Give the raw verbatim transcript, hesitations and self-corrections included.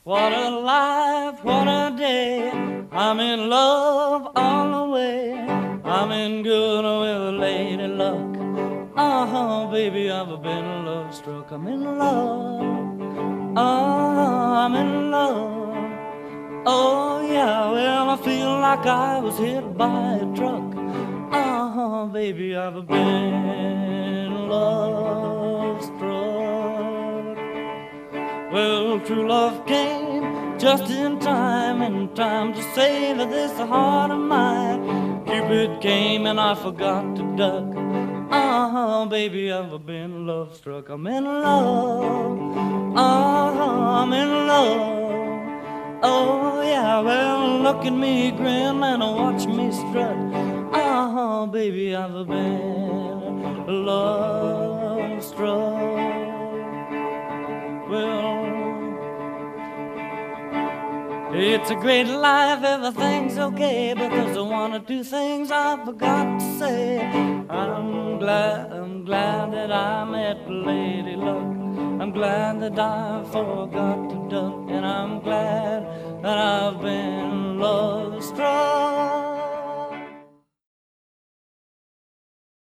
What a life, what a day. I'm in love all the way. I'm in good with lady luck. Uh-huh, baby, I've been love struck. I'm in love. Oh, I'm in love. Oh, yeah, well, I feel like I was hit by a truck. Uh-huh, baby, I've been love struck. Well, true love came just in time, in time to save this heart of mine. Cupid came and I forgot to duck. Uh-huh, baby, I've been love struck. I'm in love. Uh-huh, I'm in love. Oh, yeah, well, look at me grin and watch me strut. Uh-huh, baby, I've been love struck. Well, it's a great life, everything's okay, but there's one or two things I forgot to say. I'm glad, I'm glad that I met Lady Luck. I'm glad that I forgot to duck, and I'm glad that I've been loved.